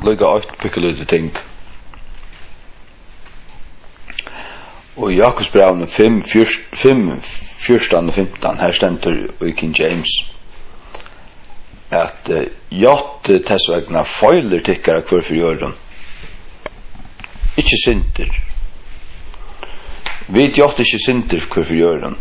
lukka 8 pikkelite ting. Og i Jakobsbrevene 5, 14 og 15, her stendur i King James, at jott tessvegna feiler tikkara hver for jorden. Ikke sinter. Vi jott ikke sinter hver for jorden.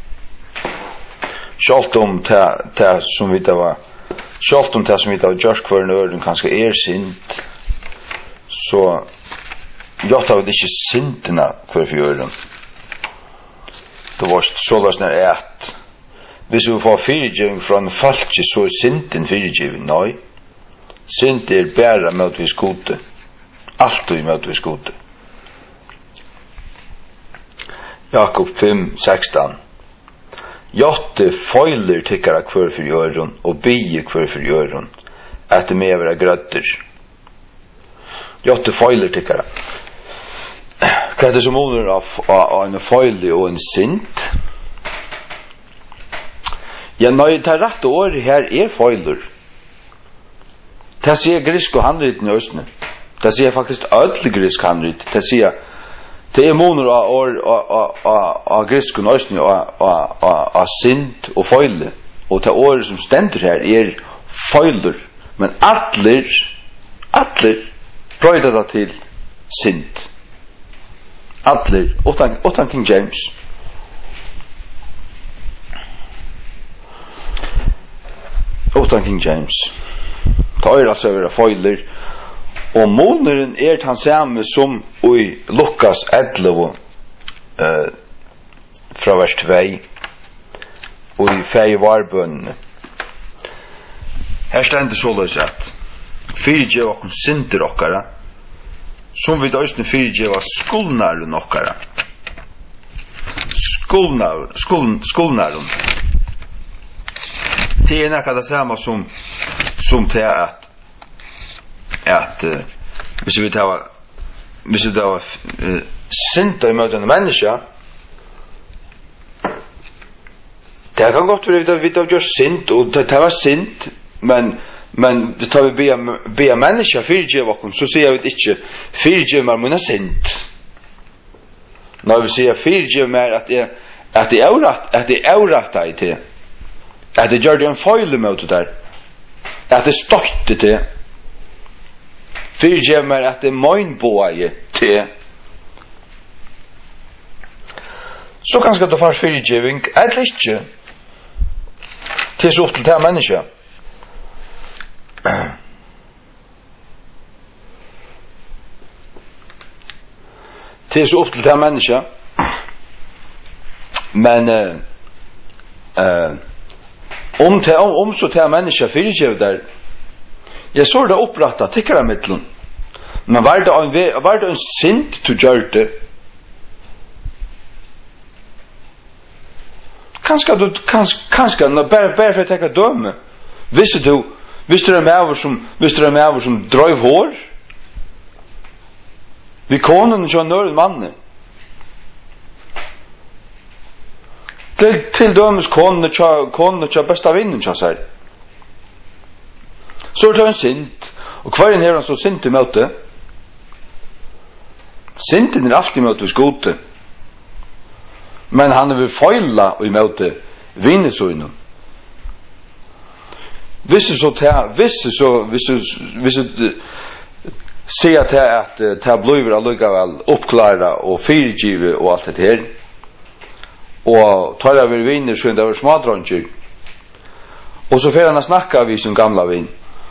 Sjalt om det som vi da var, sjalt om det som vi da var gjørst hver nøren kanskje sint, så jott har vi ikke sinterna hver for jorden. Det var så løsner at hvis vi får fyrirgivning fra en falsk, så sinten fyrirgivning. Nei. Sint bæra møtvis gode. Alltid møtvis gode. Jakob 5, 16. Jotte feiler tikkara hver for jøren, og bie hver for jøren, at det med være grøtter. Jotte feiler tikkara. Hva det som måler av en feil og en sint? Ja, nei, det rette året her feiler. Det sier grisk og handriten i Østene. Det sier faktisk ødelig grisk handrit. Det sier det måler av grisk og Østene av sint og feile. Og det året som stender her feiler. Men atler prøyder det til sint. Atler, åttan King James. Åttan King James. Det altså å være feiler. Og måneden han samme som i Lukas 11 fra vers 2 og i fei varbønnene. Her stender så løs at fyrirgjev okkur synder okkara som vi døysne fyrirgjev skuldnaren okkara. Skuldnaren. Det nekka det samme som til at hvis vi tar synder i møtende menneska, det kan godt være vi tar gjør synd, og det var synd, men vi tar vi be menneska fyrirgjev okkur, så sier vi ikke fyrirgjev meg mine synd. Når vi sier fyrirgjev meg at det avrat deg til, at det gjør det en feil mot det der, at det støtte til, fyrirgjev meg at det møgnbåi til, så kanskje du får fyrirgeving, eller ikke, til så opp til det menneska. Til så opp til det menneska, men om så til menneska fyrirgjev der, jeg så det oppretta tikkara mittlen, men var det en synd du gjør det? Kanskje bare for å tenke døme. Hvis du er med over som drøyv hår, vi konen og nøren manne. Til dømes konen og besta vinnen kja seg. Så det en synd, og hver en her så synd i møte. Synden alltid møte hos gode. Men han vil feila i møte vinnesøynen. Hvis du sier til at det blir allikevel oppklara og fyrirgive og alt det her, og tar jeg vil vinnesøynen, det var smadronger, og så får han snakka vi som gamla vinn.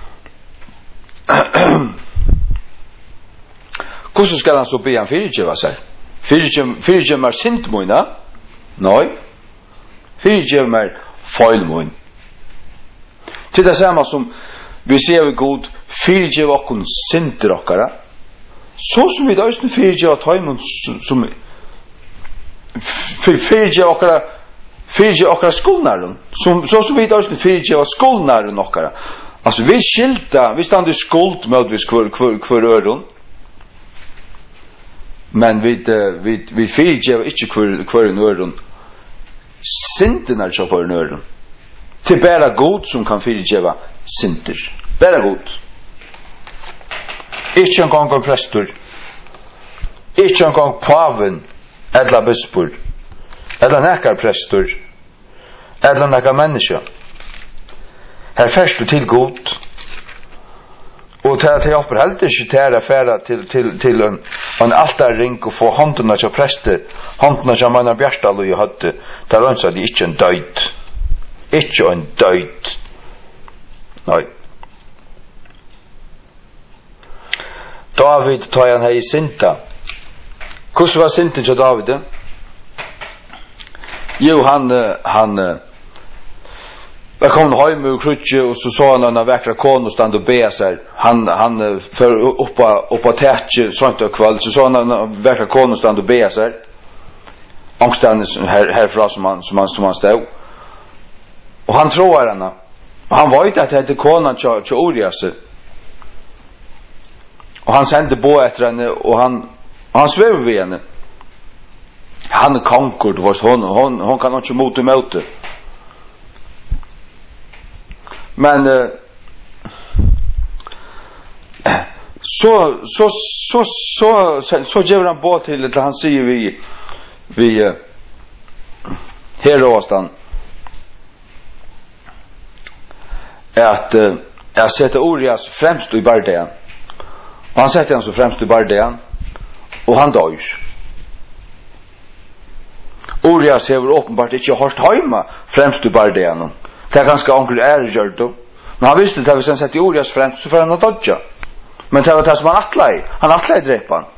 Hvordan skal han så be han fyrirgiva seg? Fyrirgiva meg sintmoina? Nei. Fyrirgiva meg feilmoin. Til det samme som vi ser vi god fyrirgiva okkun sinter okkara, så som vi da østen fyrirgiva tøymon som fyrirgiva okkara skuldnaren, så som vi da østen fyrirgiva skuldnaren okkara. Altså vi skilta, vi stand i skuld møtvis hver øron, men vi fyrirgiva ikke hver en øron, synden er ikke hver en øron. Til bæra god som kan fyrirgiva synder. Bæra god. Ikke en gang prestor. Ikke en gang paven, eller bispor, eller nekkar prestor, eller nekkar menneske. Her først du til god, og til hjelper heller ikke til å fære til en altarring og få håndene til preste, håndene til mann av Bjerstad og i høtte, der ønsker de ikke en døyd. Ikke en døyd. Nei. David tar han her i Sinta. Hvordan var Sinten til David? Jo, han var kommet hjem med krutje, og så han en vekkere kone stand og be seg. Han for oppa tætje, sånt og kveld, så han en vekkere kone stand og be seg. Angstene herfra som han stod. Og han tror henne. Og han vet at det er konen til Urias. Og han sendte på etter henne, og han svever ved henne. Han er konkur, du vet, hon kan ikke mot imot det. Men så gjør han på til han sier vi her åstan at jeg setter Urias fremst i bardean. Og han setter han så fremst i bardean, og han dør. Urias hever åpenbart ikke hørt heima fremst i bardean. Det er ganske onkel gjort det. Men han visste at hvis han setter Urias fremst, så får han å dodja. Men det var det som han atlei drepa han.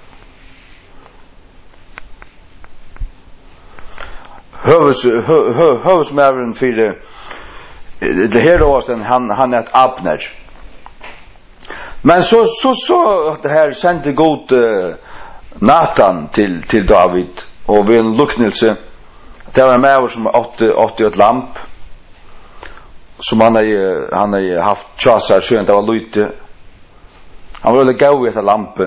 Høvesmæveren for det her åsten, han er et Abner. Men så det her sendte god Nathan til David, og ved en luknelse, det var en maver som åtte et lamp, som han har haft tjasar siden det var lute. Han var veldig gav i etter lampe.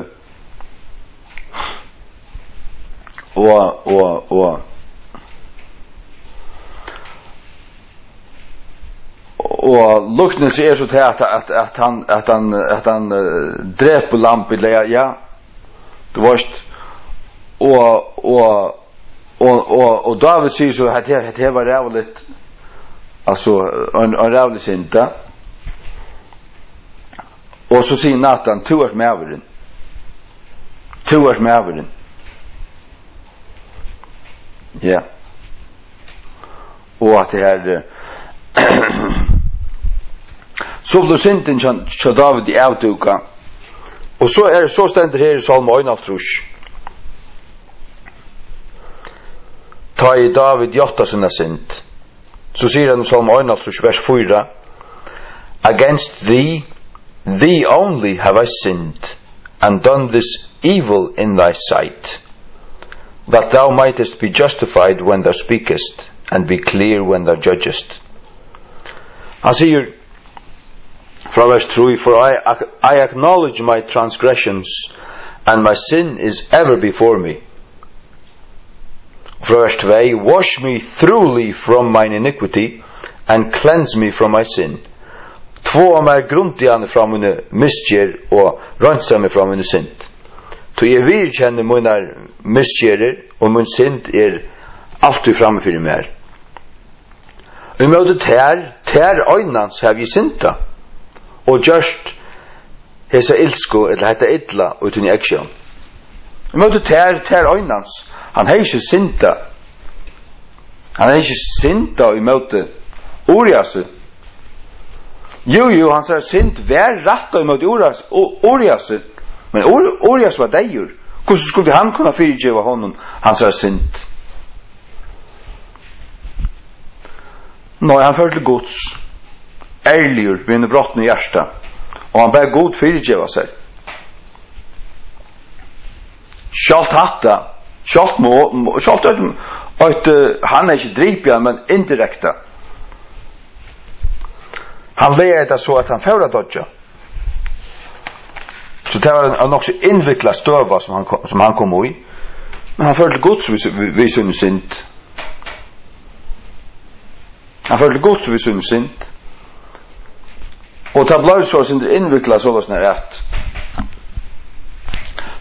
Og luknelse er så til at han dreper lampe, ja, du vet. Og David sier så at det var rævligt, altså en rævlig synda. Og så sier Nathan, to er mæveren. Ja. Og at det her så ble synden til David i avduka. Og så stender her i Salme 1,5. Ta i David jotta sinna synd. Så sier han i Salme 1,5 vers 4: Against thee only have I sinned, and done this evil in thy sight, that thou mightest be justified when thou speakest, and be clear when thou judgest. Han sier fra vers 3: For I acknowledge my transgressions, and my sin is ever before me. Fra vers 2: Wash me thoroughly from mine iniquity, and cleanse me from my sin. Två av meg grundigane fra mine misgjer, og rensa meg fra mine synd. Så jeg virkjenner mine misgjerer, og min synd alltid framme for meg. I møte tær øynans har vi synda, og gjørst hesa ilsko, eller heta illa, uten i aksjon. I møte tær øynans, han har ikke synda. Han har ikke synda i møte Urias. Jo, han sier synd vær rett og imot Urias. Men Urias var deir. Hvordan skulle han kunne fyrirgjeva honom? Han sier synd. Nå, han følte gods. Ærligur, ved en brottende hjärsta. Og han bare god fyrirgjeva seg. Sjalt hatta. Sjalt at han ikke dripja, men indirekta. Han leger det så at han fører dodja. Så det var en nok så innviklet støva som han kom i. Men han følte gods vi sunne sint. Og det ble så innviklet så løsner rett.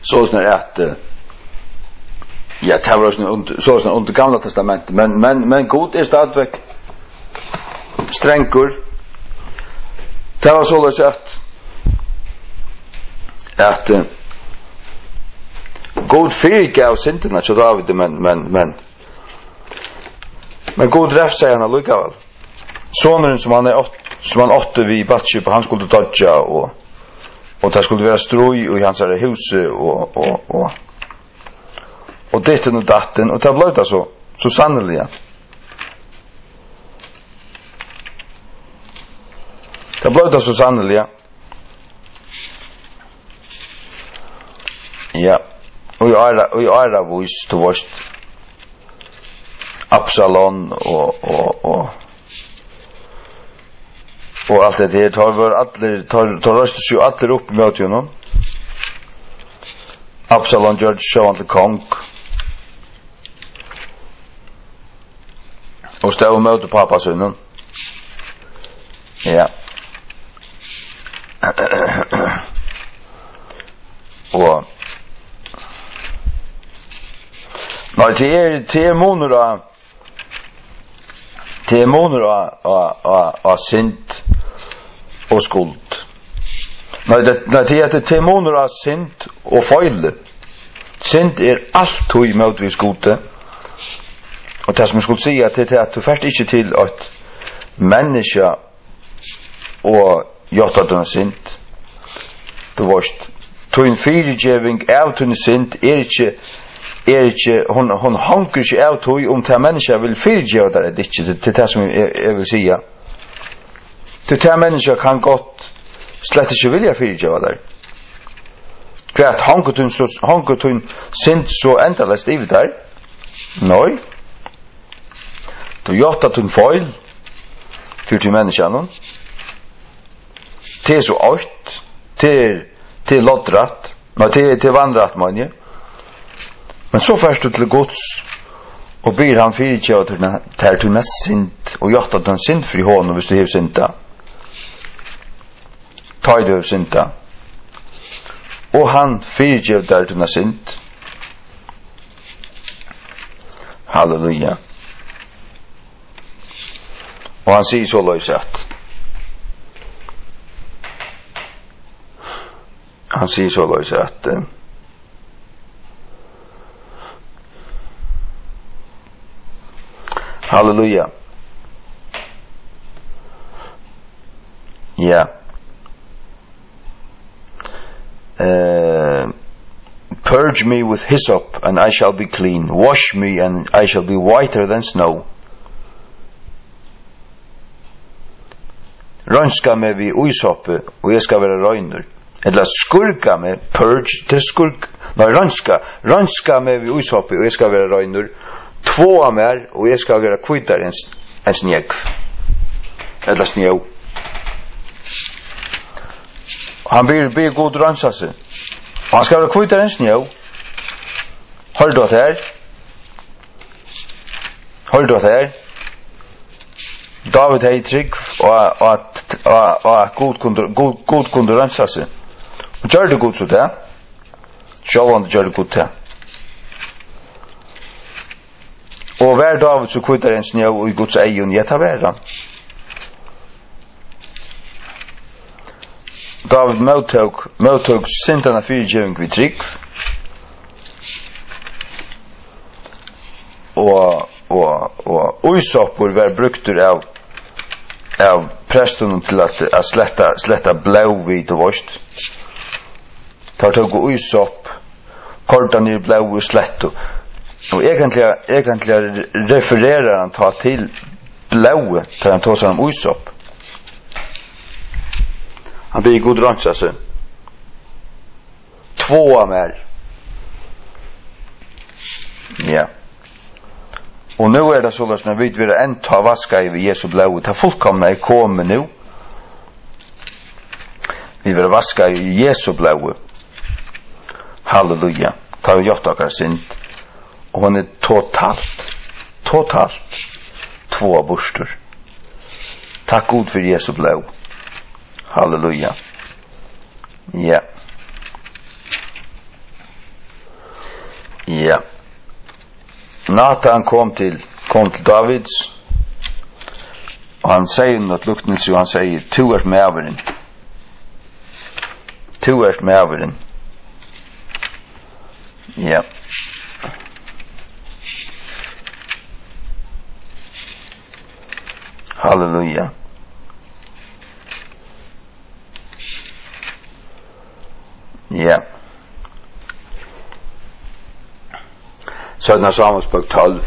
så snart att ja, det var så snart under gamla testamentet, men Gud är stadväck stränkor. Det var så att God förgav synderna så David, men God räfsade han allikevel. Sonen som han åtte vid Batsheba, han skulle dodja och det skulle vara stroj i hans hus och ditten och datten, och det blev det så sannolikt. Det blev det så sannolikt. Ja, och jag är vis till vårt Absalom och allt det här tar röstas ju allir upp mot honom. Absalom gör sjån till kong och stod mot pappasunnen. Ja. Och nej, det är månader av synd och skuld. Nej, det är månader av synd och fel. Synd är allt hur emot vi skuld. Och det som jag skulle säga är att du först inte till att människa och gjort den synd. Du varst tog fyrirgeving av den synd är inte hon hanker inte av tog om ta människa vill fyrirgeva det inte det som jag vill säga. Till ta människa kan gott slett inte vilja fyrirgeva det. För att hanker tun synd så endalest i där. Nej. Du gjort att hon fel för till människan. Det är så åt till lottrat. Nej, till vandrat man. Men så först till Guds och ber han fyrirgeva till mest synd och gjort att han synd fri honom hvis du har synda. Ta i du har synda. Og han fyrirgjev der til synd. Halleluja. Og han sier så løysett. Han sier så løysett. Halleluja. Ja. Purge me with hyssop and I shall be clean. Wash me and I shall be whiter than snow. Rönska mig vid uisoppe och jag ska vara röjner. Eller skurka mig, purge till skurk. Nej, rönska mig vid uisoppe och jag ska vara röjner. Två av mig och jag ska vara kvitare än snägg. Eller snö. Han ber god rönsa sig. Han ska vara kvitare än snö. Hör du det här? Hör du det här? David hei trygg og at god kunde rensa sig. Og gjør det god så det. Sjålvan gjør det god det. Og hver David så kvittar en snø og i Guds egen gjetta verda. David mottog syndana fyrirgeving vid trygg. Og uisoppor var bruktur av presten til at sletta blau vid og vorst. Tar tog uisopp, kordan i blau og sletto. Og egentlig refererar han ta til blau, tar han tar seg om uisopp. Han blir god ransa seg. Två av mer. Ja. Og nu det så når vi vil enta vaska i Jesu blod. Det fullkomna kommet nu. Vi vil vaska i Jesu blod. Halleluja. Ta vi gjort akkurat synd. Og hon totalt två borstor. Takk god for Jesu blod. Halleluja. Ja. Nathan kom til Davids, og han sier något luktelse, og han sier, «Tu ert mæveren. Tu ert mæveren.» Ja. Halleluja. Ja. Södna Samuelsbok 12.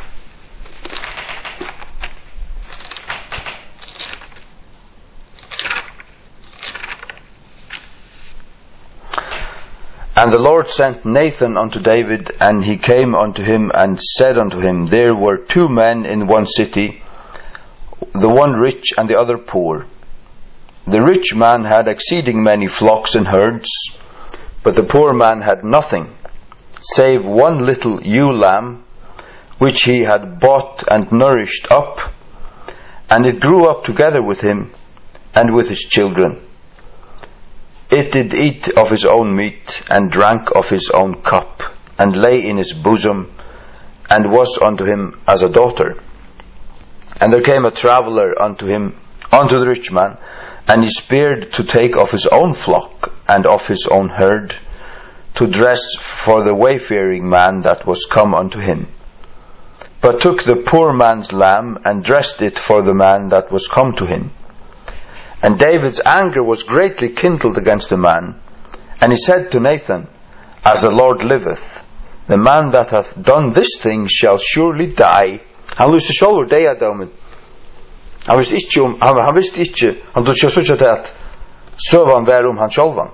And the Lord sent Nathan unto David, and he came unto him and said unto him, There were 2 men in one city, the one rich and the other poor. The rich man had exceeding many flocks and herds, but the poor man had nothing, save one little ewe lamb, which he had bought and nourished up, and it grew up together with him and with his children. It did eat of his own meat, and drank of his own cup, and lay in his bosom, and was unto him as a daughter. And there came a traveller unto the rich man, and he spared to take of his own flock, and of his own herd, to dress for the wayfaring man that was come unto him. But took the poor man's lamb, and dressed it for the man that was come to him. And David's anger was greatly kindled against the man, and he said to Nathan, As the Lord liveth, the man that hath done this thing shall surely die. Han lyste sjálfur deyadómin. Han visste ikke, han tog ikke så til at søvan var han sjálvan.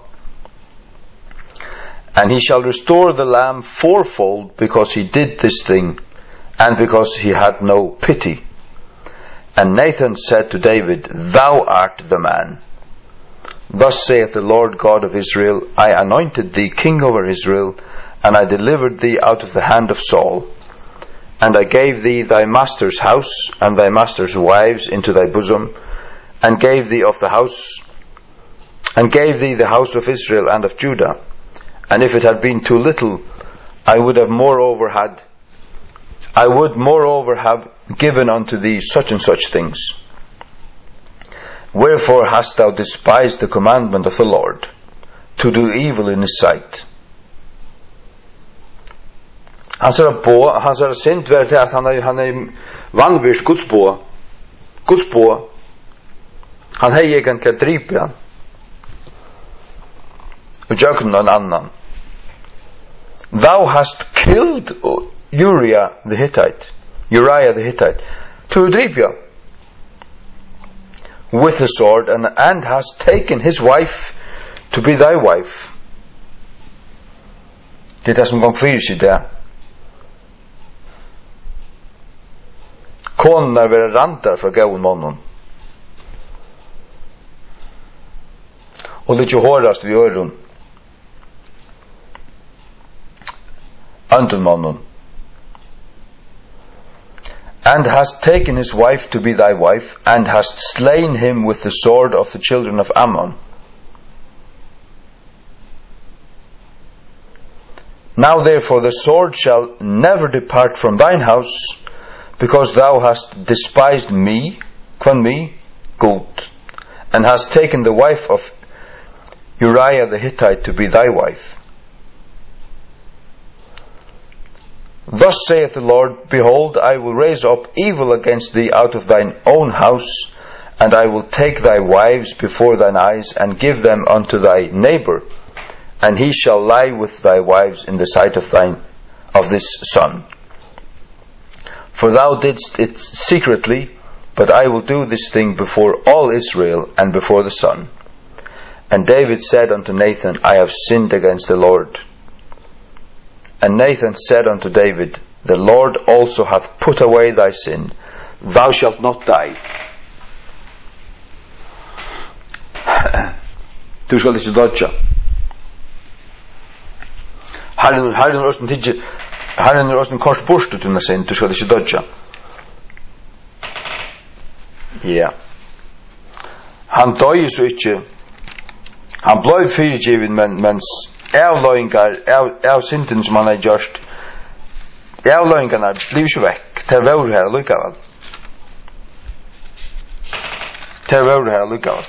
And he shall restore the lamb fourfold, because he did this thing, and because he had no pity. And Nathan said to David, Thou art the man. Thus saith the Lord God of Israel, I anointed thee king over Israel, and I delivered thee out of the hand of Saul. And I gave thee thy master's house, and thy master's wives into thy bosom, and gave thee the house of Israel and of Judah. And if it had been too little, I would moreover have given unto thee such and such things. Wherefore hast thou despised the commandment of the Lord, to do evil in his sight? Hans synd var til at han vannvirst Guds på. Han hei egentlig dripi han. Og jøkken en annan. Thou hast killed Uriah the Hittite, to dripja with the sword, and hast taken his wife to be thy wife. Det som kom fyrir sig der. Konar vera randar fra gaun mannen. Og litt hårdast vi øron. Andun mannen. And hast taken his wife to be thy wife, and hast slain him with the sword of the children of Ammon. Now therefore the sword shall never depart from thine house, because thou hast despised me, good, and hast taken the wife of Uriah the Hittite to be thy wife. Thus saith the Lord, Behold, I will raise up evil against thee out of thine own house, and I will take thy wives before thine eyes, and give them unto thy neighbor, and he shall lie with thy wives in the sight of this son. For thou didst it secretly, but I will do this thing before all Israel and before the sun. And David said unto Nathan, I have sinned against the Lord. And Nathan said unto David, The Lord also hath put away thy sin. Thou shalt not die. Du skal ikke dodja. Herren er kors borstu tunna sin, du skal ikke dodja. Ja. Han døy så ikke. Han blei fyrirgivin, mens avløyngar av synden som han har gjort Avlöjningarna blir ju väck. Det var det här likaväl. Det var det här likaväl.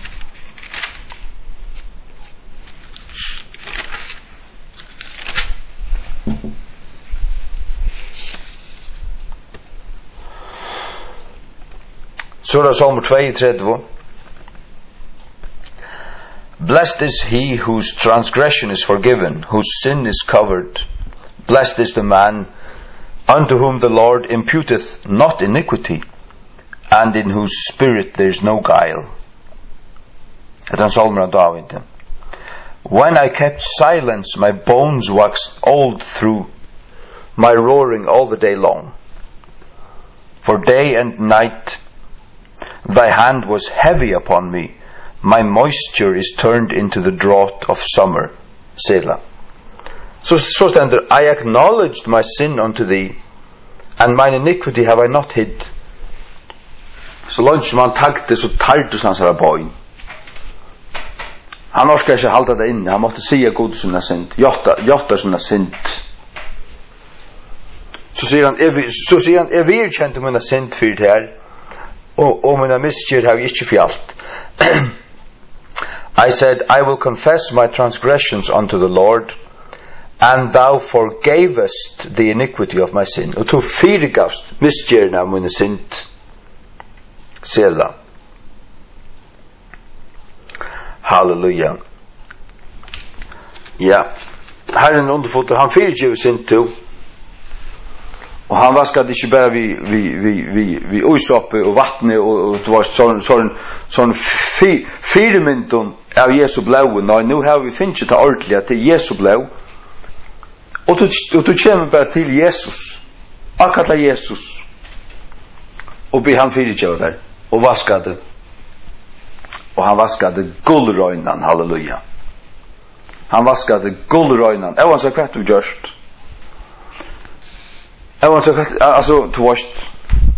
Så är det Psalm 32. Blessed is he whose transgression is forgiven, whose sin is covered. Blessed is the man unto whom the Lord imputeth not iniquity, and in whose spirit there is no guile. Det är Psalmen av David. When I kept silence, my bones waxed old through my roaring all the day long. For day and night thy hand was heavy upon me. My moisture is turned into the drought of summer. Selah. So ständer, I acknowledged my sin unto thee, and mine iniquity have I not hid. Så långt som han tagte så tartus hans här bøyn. Han orskar ikke halda det inne, han måtte sige god sunna synd, jotta sunna synd. Så sier han, jeg virkjente mina synd fyrt her, og mina misgjør har jeg ikke fjalt. I said, I will confess my transgressions unto the Lord, and thou forgavest the iniquity of my sin. Og du fyrirgavst misgjørna av mina synd. Selah. Halleluja. Ja, Herren underfoter, han fyrirgiver synd to, og han vaskade ikke bare vi uisoppe og vattne og det var sånn firemynden av Jesu blod. Nei, nu har vi finnet det ordentlig at det er Jesu blod, og du kommer bare til Jesus, akkurat Jesus, og blir han fyrirgiver der og vaskade, og han vaskade gullrøynan. Halleluja. Han vaskade gullrøynan. Jeg var så kvart du gjørst. Jeg var så kvart, altså, du varst.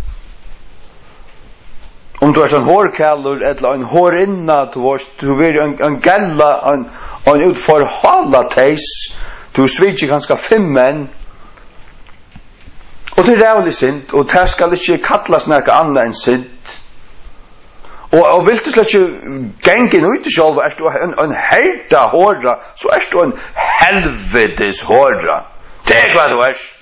Om du er sånn hårkallur, eller en hårinna, du varst, du vil en galla, en utforhala teis, du svitser ganske 5 menn, og det er rævlig synd, og det skal ikke kallas nekka anna enn synd. Og vil du slett ikke gengen ut i sjálf, er du en herda hårda, så er du en helvetes hårda. Det er hva du erst.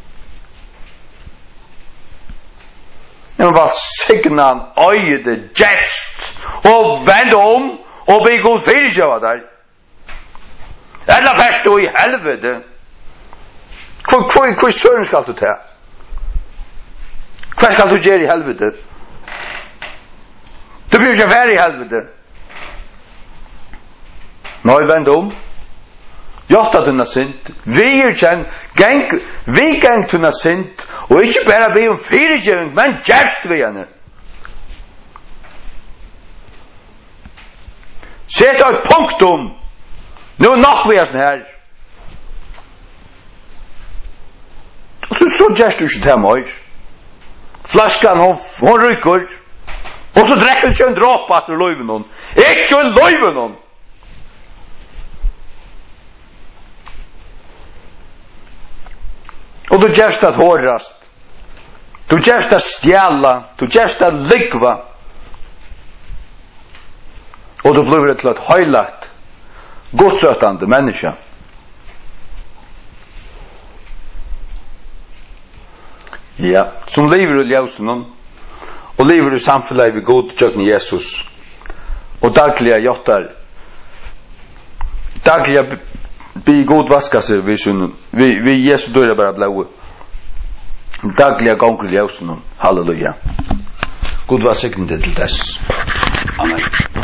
Jeg må bare signa han øyde gest, og vend om, og bli god fyrirgjøva der. Eller først du i helvete. Hvor søren skal du ta? Hva skal du gjøre i helvete? Du blir ikke ferdig i helvete. Nå er vend om. Jotta tunna synd. Vi gang tunna synd. Og ikke bare be om fyrirgjøring, men gjerst vi henne. Sett et punktum. Nå er nok vi er sånn her. Så gjerst du ikke til meg. Flaskan, hon rykker. Og så drekker ikke en dråpa etter løyven hon. Ikke en løyven hon. Og du gjerst at hårdast. Du gjerst at stjæla. Du gjerst at likva. Og du blir til et høylagt, godsøtande menneske. Ja, som lever i ljøsen hon, og lever i samfunnet ved god tjøkken Jesus, og dagliga jottar, dagliga be god vaska seg vi Jesu døra bara blå, dagliga gongel ljøsen hon. Halleluja. God var sikten til dess. Amen.